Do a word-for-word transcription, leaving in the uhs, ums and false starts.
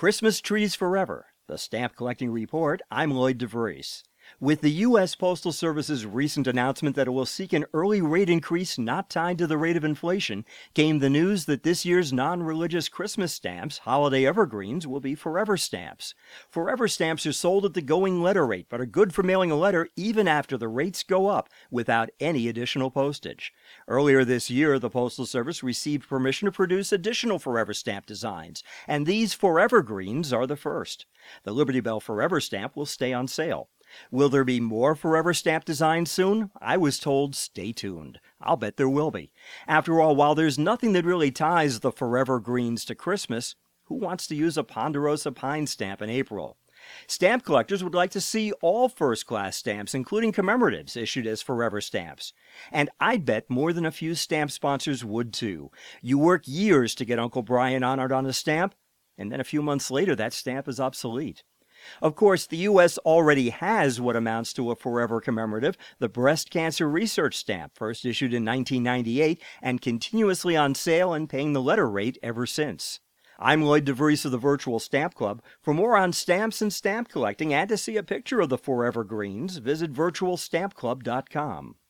Christmas Trees Forever, the Stamp Collecting Report. I'm Lloyd DeVries. With the U S. Postal Service's recent announcement that it will seek an early rate increase not tied to the rate of inflation, came the news that this year's non-religious Christmas stamps, holiday evergreens, will be Forever Stamps. Forever Stamps are sold at the going letter rate, but are good for mailing a letter even after the rates go up without any additional postage. Earlier this year, the Postal Service received permission to produce additional Forever Stamp designs, and these Forevergreens are the first. The Liberty Bell Forever Stamp will stay on sale. Will there be more Forever Stamp designs soon? I was told stay tuned. I'll bet there will be. After all, while there's nothing that really ties the Forevergreens to Christmas, who wants to use a Ponderosa Pine stamp in April? Stamp collectors would like to see all first-class stamps, including commemoratives, issued as Forever Stamps. And I'd bet more than a few stamp sponsors would too. You work years to get Uncle Brian honored on a stamp, and then a few months later that stamp is obsolete. Of course, the U S already has what amounts to a forever commemorative, the Breast Cancer Research Stamp, first issued in nineteen ninety-eight and continuously on sale and paying the letter rate ever since. I'm Lloyd DeVries of the Virtual Stamp Club. For more on stamps and stamp collecting and to see a picture of the Forevergreens, visit virtual stamp club dot com.